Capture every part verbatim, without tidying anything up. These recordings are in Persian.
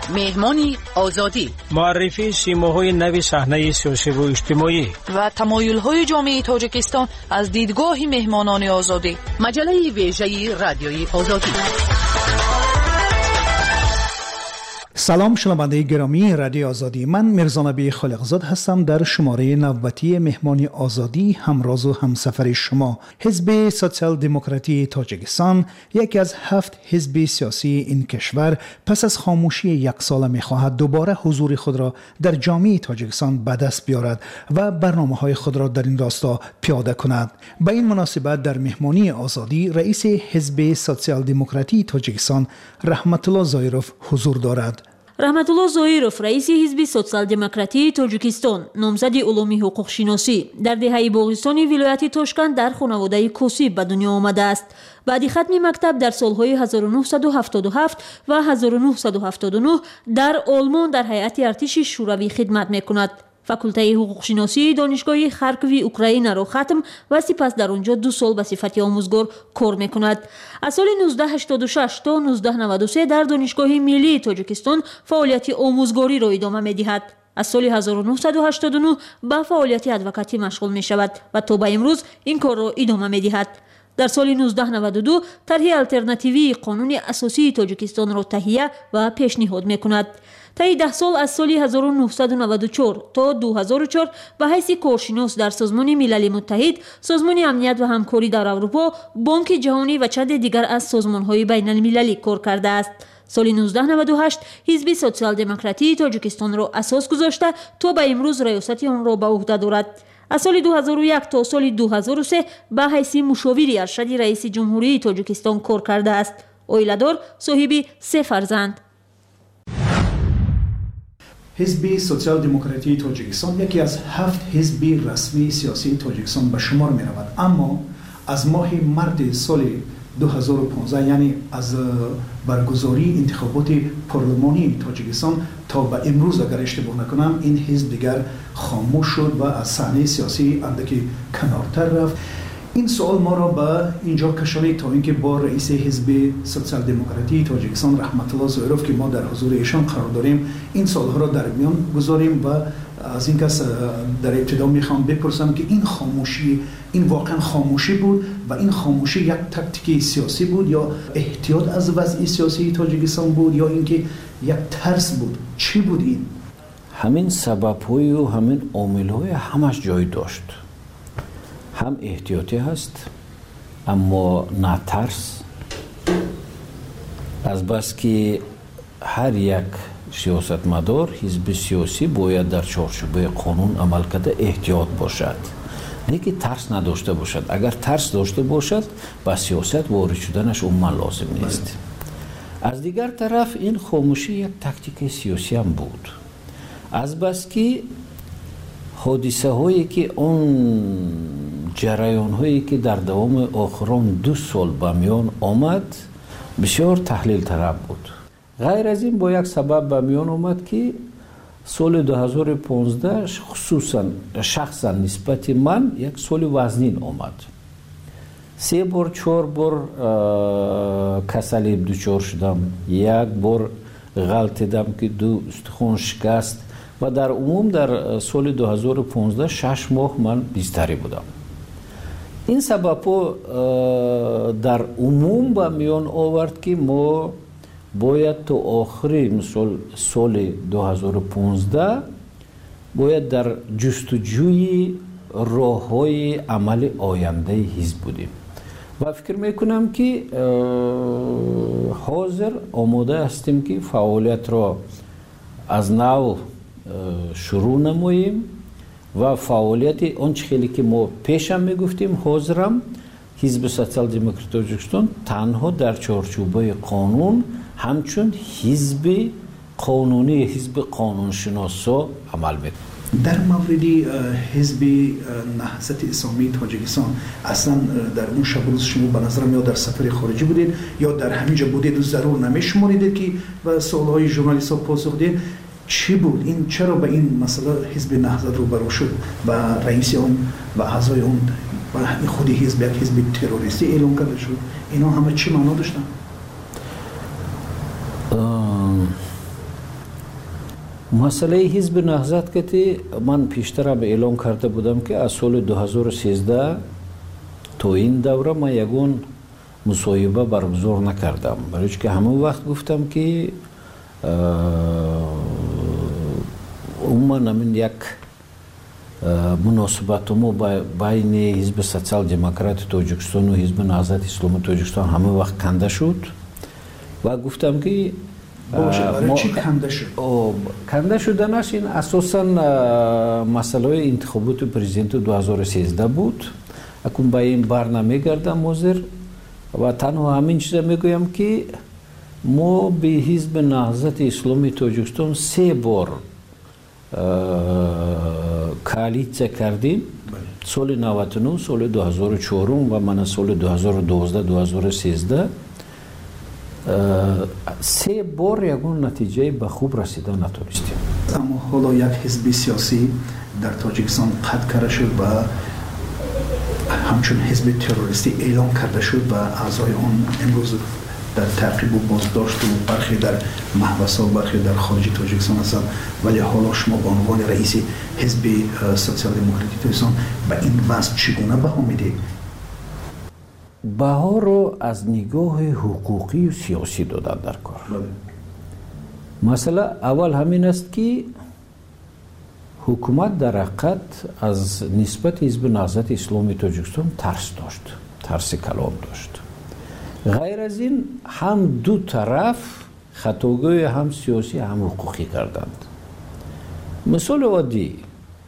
مهمانی آزادی، معرفی سیماهای نوی صحنه سیاسی و اجتماعی و تمایل‌های جامعه تاجیکستان از دیدگاه مهمانان آزادی. مجله ویژه رادیوی آزادی. سلام شنونده گرامی رادیو آزادی، من میرزا نبی خالقزاد هستم. در شماره نوبتی مهمانی آزادی همراز و همسفر شما. حزب سوسیال دموکراتی تاجیکستان یکی از هفت حزب سیاسی این کشور پس از خاموشی یک ساله میخواهد دوباره حضور خود را در جامعه تاجیکستان به دست بیارد و برنامه‌های خود را در این راستا پیاده کند. به این مناسبت در مهمانی آزادی رئیس حزب سوسیال دموکراتی تاجیکستان رحمت الله زایروف حضور دارد. رحمت الله زایروف رئیس حزب سوسیال دموکراتی تاجیکستان، نامزد علوم حقوق شناسی، در دهه باغستانی ولایت تاشکند در خانواده کوسی به دنیا آمده است. بعد ختم مکتب در سالهای هزار و نهصد و هفتاد و هفت و هزار و نهصد و هفتاد و نه در آلمان در هیئت ارتش شوروی خدمت می‌کند. فاکولته حقوق شناسی دانشگاه خارکوی اوکراین را ختم و سپس در آنجا دو سال به صفت آموزگار کار می‌کند. از سال نوزده هشتاد و شش تا نوزده نود و سه در دانشگاه ملی تاجیکستان فعالیت آموزگاری را ادامه می‌دهد. از سال هزار و نهصد و هشتاد و نه به فعالیت ادوکاتی مشغول می‌شود و تا به امروز این کار را ادامه می‌دهد. در سال نوزده نود و دو طرح آلترناتیوی قانون اساسی تاجیکستان را تهیه و پیشنهاد می‌کند. طی ده سال از سال هزار و نهصد و نود و چهار تا دو هزار و چهار به حیث کارشناس در سازمان ملل متحد، سازمان امنیت و همکاری در اروپا، بانک جهانی و چند دیگر از سازمان‌های بین المللی کار کرده است. سال نوزده نود و هشت حزب سوسیال دموکراتی تاجیکستان را اساس گذاشته تا به امروز ریاست آن را به عهده دارد. از سال دو هزار و یک تا سال دو هزار و سه به حیث مشاور ارشد رئیس جمهوری تاجیکستان کار کرده است. عائله‌دار، صاحب سه فرزند. حزب سوسیال دموکراتی تاجیکستان یکی از هفت حزب رسمی سیاسی تاجیکستان به شمار می رود، اما از ماه مارس سال دو هزار و پانزده، یعنی از برگزاری انتخابات پارلمانی تاجیکستان تا به امروز اگر اشتباه نکنم این حزب دیگر خاموش شد و از صحنه سیاسی اندکی کنارتر رفت. این سوال ما را به اینجا کشانید تا اینکه با رئیس حزب سوسیال دموکراتی تاجیکستان رحمت الله زایروف که ما در حضور ایشان قرار داریم این سوالها را در میان گذاریم و از این کس در ابتدا میخوام بپرسم که این خاموشی این واقعا خاموشی بود و این خاموشی یک تاکتیک سیاسی بود یا احتیاط از وضع سیاسی تاجیکستان بود یا اینکه یک ترس بود؟ چی بود این؟ همین سبب‌های و همین عامل‌های همش جای داشت. هم احتیاطی هست اما نه ترس، از بس که هر یک سیاستمدار حزب سیاسی باید در چارچوب قانون عمل کرده احتیاط باشد، نه که ترس نداشته باشد. اگر ترس داشته باشد با سیاست وارد شدنش عموما لازم نیست. از دیگر طرف این خاموشی یک تاکتیک سیاسی هم بود، از بس که حادثه هایی که اون جریان هایی که در دوام آخران دو سال به میان آمد بسیار تحلیل طلب بود. غیر از این با یک سبب به میان آمد که سال دو هزار و پانزده خصوصا شخصا نسبت من یک سال وزنین آمد. سه بار چهار بار کسلی دچار شدم، یک بار غلطیدم که دو استخوان شکست و در عموم در سال دو هزار و پانزده شش ماه من بیستری بودم. این سبب در عموم به میان آورد که ما باید تا آخری مثل سال دو هزار و پانزده باید در جستجوی راه های عمل آینده حزب بودیم و فکر میکنم که حاضر آماده هستیم که فعالیت را از نو شروع نماییم و فعالیت آنچه خیلی که ما پیشم میگفتیم حاضرم حزب سوسیال دموکراتی تاجیکستان تنها در چارچوبه قانون همچون حزب قانونی حزب قانونشناسا عمل میکنه. در مورد حزب نهضت اسلامی تاجیکستان اصلا در اون شب روز شما به نظرم یا در سفر خارجی بودید یا در همینجا بودید و ضرور نمیشماریدید که به سوالهای ژورنالیست ها پاسخ دید؟ چی بود این؟ چرا به این مسئله حزب نهضت روبرو شد و رئیس اون و اعضای اون و خودی حزب یک حزب تروریستی اعلام کرده شد؟ اینا همه چی معنا داشتن؟ مسئله حزب نهضت که من پیشتر به اعلام کرده بودم که از سال دو هزار و سیزده تا این دوره من یگون مصاحبه برگزار نکردم، برای که همون وقت گفتم که عموما همین یک مناسبت ما بین حزب سوسیال دموکرات تاجیکستان و حزب نهضت اسلامی تاجیکستان همون وقت کنده شد و گفتم که برای چی کنده شد؟ کنده شدنش این اساسا مسئله انتخابات پرزیدنت دو هزار و سیزده بود. اکنون با این بر نمیگردم موزر و تنها همین چیز میگویم که ما به حزب نهضت اسلامی تاجیکستان سه بار کالیسیا کردیم، سال نود و نه، سال دو هزار و چهار و من سال دو هزار و دوازده دو هزار و سیزده سه بار یگون نتیجه به خوب رسیده نتونستیم. اما حالا یک حزب سیاسی در تاجیکستان قطع کرده شد و همچون حزب تروریستی اعلام کرده شد و اعضای آن امروز در تعقیب و بازداشت و برخی در محبس و برخی در خارج تاجیکستان هستند، ولی حالا شما به عنوان رئیس حزب سوسیال دموکراتی تاجیکستان به این وضع چگونه بها میدید؟ بها رو از نگاه حقوقی و سیاسی دادن در کار. مثلا اول همین است که حکومت در حقیقت از نسبت حزب نهضت اسلامی تاجیکستان ترس داشت، ترس کلام داشت. غیر از این هم دو طرف خطاگاه هم سیاسی هم حقوقی کردند. مثال عادی،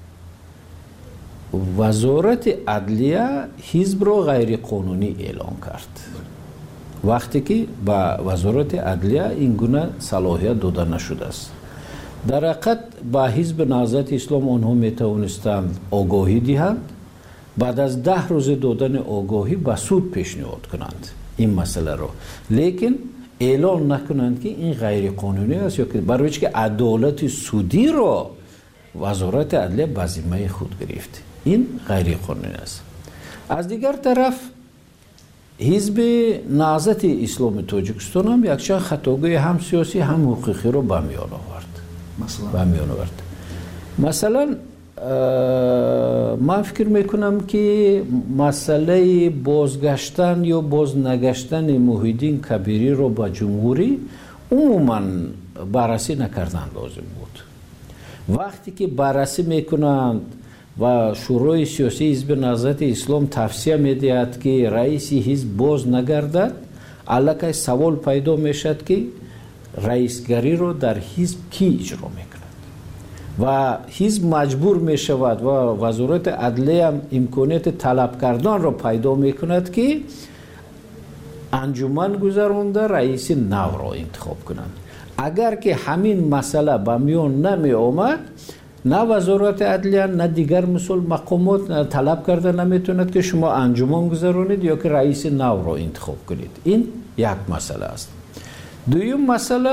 وزارت عدلیه حزب را غیر قانونی اعلام کرد، وقتی که به وزارت عدلیه این گونه صلاحیت داده نشده است. در حقیقت با حزب نهضت اسلام آنها می توانستند آگاهی دهند، بعد از ده روز دادن آگاهی به سود پیشنهاد کنند این مسئله را، لیکن اعلان نکنند که این غیر قانونی است، یا که برای که عدالت سودی را وزارت عدلیه به ذمه خود گرفت، این غیر قانونی است. از دیگر طرف حزب نهضت اسلامی تاجیکستان هم یکچند خطاگاه هم سیاسی هم حقوقی را به میان آورد. مثلا به میان آورد. مثلا من فکر میکنم که مسئله بازگشتن یا باز نگشتن محیدین کبیری رو با جمهوری عموما بررسی نکردن لازم بود. وقتی که بررسی میکنند و شورای سیاسی حزب نهضت اسلام توصیه میدهد که رئیس حزب باز نگردد، الکی سوال پیدا میشد که رئیسگری رو در حزب کی اجرا میکند و حزب مجبور می شود و وزارت عدلیه هم امکانیت طلب کردن را پیدا می کند که انجمن گذرانده رئیس نو را انتخاب کنند. اگر که همین مسئله به میان نمی آمد، نه وزارت عدلیه نه دیگر مسئول مقامات طلب کرده نمیتوند که شما انجمن گذرانید یا که رئیس نو را انتخاب کنید. این یک مسئله است. دویم مسئله،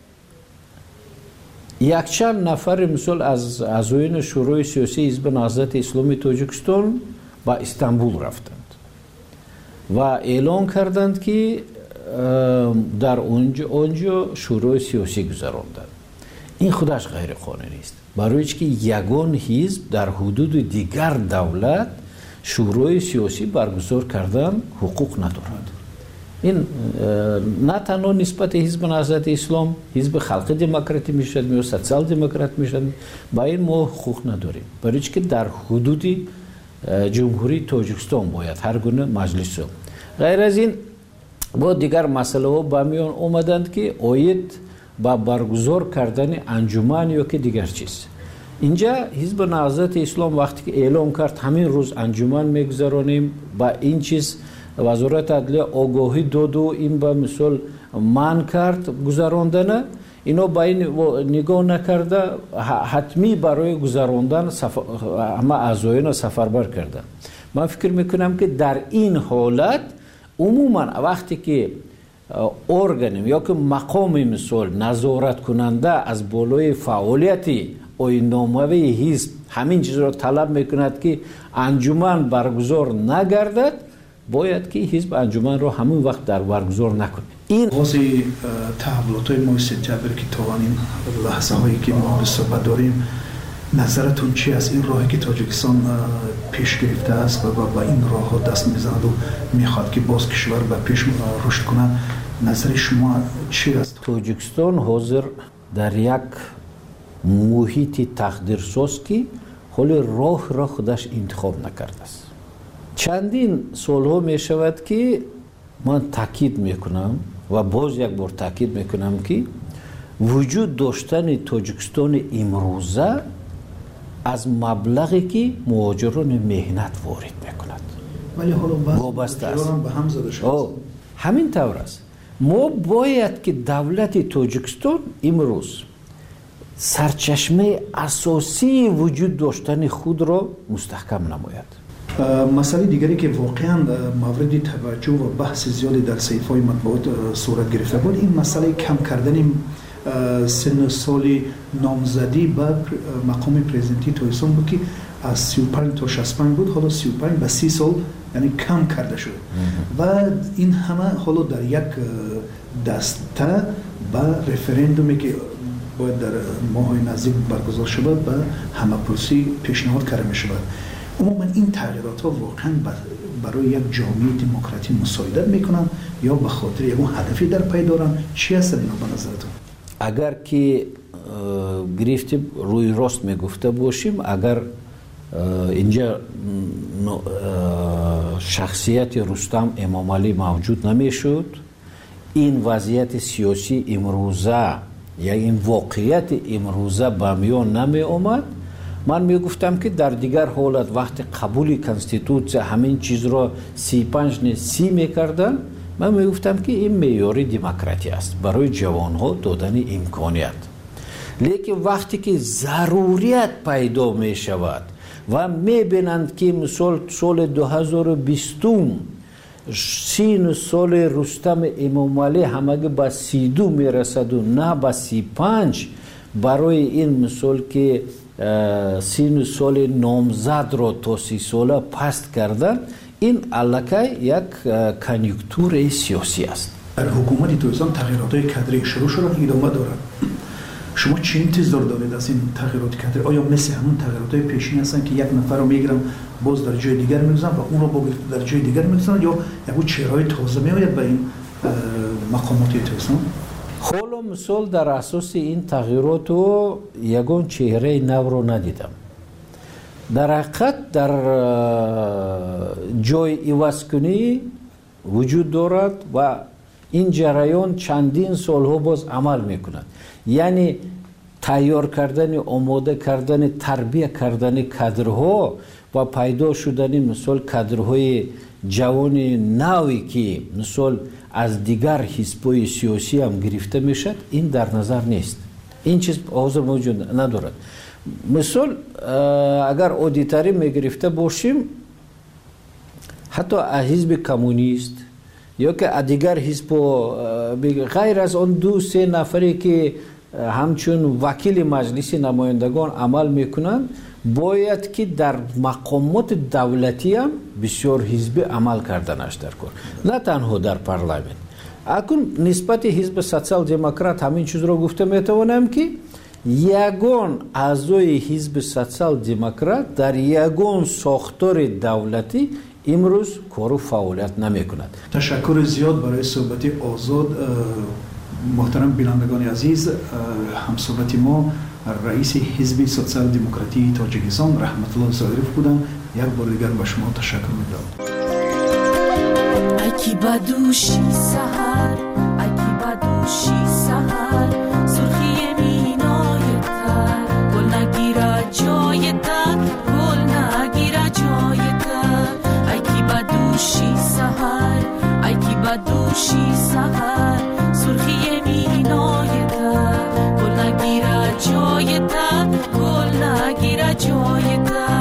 یک چند نفر مثل از اعضایان شورای سیاسی حزب نهضت اسلامی تاجیکستان با استانبول رفتند و اعلان کردند که در اونجا اونجا شورای سیاسی گذراندند. این خودش غیر قانونی است، برای که یگان حزب در حدود دیگر دولت شورای سیاسی برگزار کردن حقوق ندارد. این نه تنها نسبت حزب نهضت اسلام حزب خلق دموکراتی میشد یا سوسیال دموکرات میشد، با این ما حقوق نداریم، برای که در حدود جمهوری تاجیکستان باید هر گونه مجلس. غیر از این با دیگر مسئله ها با میان اومدند که آید با برگزار کردن انجمن یا که دیگر چیز. اینجا حزب نهضت اسلام وقتی که اعلام کرد همین روز انجمن میگذرانیم، با این چیز وزارت عدلیه آگاهی داد و این به مثال من کرد گذراندن، اینا با این نگاه نکرده حتمی برای گذراندن همه اعضایان سفربر کرده. من فکر میکنم که در این حالت عموما وقتی که ارگان یا که مقام مثال نظارت کننده از بالای فعالیتی آیین‌نامه حزب همین چیز را طلب میکند که انجمن برگزار نگردد، باید که حزب انجمن را همون وقت در برگزار نکنه. این بازی تحولات های ماه سپتامبر که تا این لحظه هایی که ما به صحبت داریم، نظرتون چی است؟ این راهی که تاجیکستان پیش گرفته است و با این راه ها دست میزند و میخواد که باز کشور به پیش رشد کنند، نظر شما چی است؟ تاجیکستان حاضر در یک محیط تقدیرساز که حال راه را خودش انتخاب نکرده است. چندین سالها می شود که من تاکید میکنم و باز یک بار تاکید میکنم که وجود داشتن تاجیکستان امروزه از مبلغی که مهاجران مهنت وارد میکند ولی حالا وابسته است. به هم زده شده. همین طور است. ما باید که دولت تاجیکستان امروز سرچشمه اساسی وجود داشتن خود را مستحکم نماید. مسئله دیگری که واقعا مورد توجه و بحث زیادی در صحیفه‌های مطبوعات صورت گرفته بود، این مسئله کم کردن سن سال نامزدی به مقام پرزیدنتی تاجیکستان بود که از سی و پنج تا شصت و پنج بود، حالا سی و پنج به سی سال یعنی کم کرده شده و این همه حالا در یک دسته به رفراندومی که باید در ماه‌های نزدیک برگزار شود به همه‌پرسی پیشنهاد کرده می شود. عموما این تغییرات ها واقعا برای یک جامعه دموکراتی مساعدت میکنن یا به خاطر یک هدفی در پی دارن؟ چی هست اینا به نظرتون؟ اگر که گرفتیم روی راست میگفته باشیم، اگر اینجا شخصیت رستم امام علی موجود نمیشد، این وضعیت سیاسی امروزه یا این واقعیت امروزه به میان نمی آمد. من می گفتم که در دیگر حالت وقتی قبول کنستیتوسیون همین چیز را سی پنج نه سی می کردن، من می گفتم که این معیار دموکراسی است برای جوان ها دادن امکانیت. لیکن وقتی که ضروریت پیدا می شود و می بینند که مثال سال دو هزار و بیست سین سال رستم امام علی همگی به سی دو می رسد و نه به سی پنج، برای این مثال که سین سال نامزد را تا سی ساله پست کردن، این علاقه یک کنیونکتور سیاسی است. در حکومت تاجیکستان تغییرات کادری شروع شدن، ادامه دارد. شما چه انتظار دارید از این تغییرات کادری؟ آیا مثل همون تغییرات پیشین هستن که یک نفر رو میگیرن باز در جای دیگر میگذارن و اون رو با در جای دیگر میگذارن، یا یک چهره‌های تازه میآید به این مقامات تاجیکستان؟ حالا مثال در اساس این تغییرات و یگان چهره نو رو ندیدم. در حقیقت در جای عوض کنی وجود دارد و این جریان چندین سالها باز عمل میکند. یعنی تیار کردن، آماده کردن، تربیت کردن کادرها و پیدا شدن مثال کادرهای جوان نوی که مثال از دیگر حزب‌های سیاسی هم گرفته میشد، این در نظر نیست. این چیز حاضر موجود ندارد. مثال اگر اودیتوری میگرفته باشیم، حتی حزب کمونیست یا که دیگر حزب غیر از آن دو سه نفری که همچون وکیل مجلس نمایندگان عمل میکنند، باید که در مقامات دولتی هم بسیار حزبی عمل کردنش در کار، نه تنها در پارلمان. اکنون نسبت حزب سوسیال دموکرات همین چیز را گفته میتوانم که یگان اعضای حزب سوسیال دموکرات در یگان ساختار دولتی امروز کار و فعالیت نمی کند. تشکر زیاد برای صحبت آزاد. محترم بینندگان عزیز، همصحبت ما رئیس حزب سوسیال دموکراتی تاجیکستان رحمت الله ظاهریف بودن. یک بار دیگر به شما تشکر می‌کنم. اکی بدوشی سحر، اکی بدوشی سحر، سرخی مینای تر، گل نگیره جای تر، گل نگیره جای تر. اکی بدوشی سحر، اکی بدوشی سحر، سرخی مینای تر، گل نگیره جای تر، گل نگیره جای تر.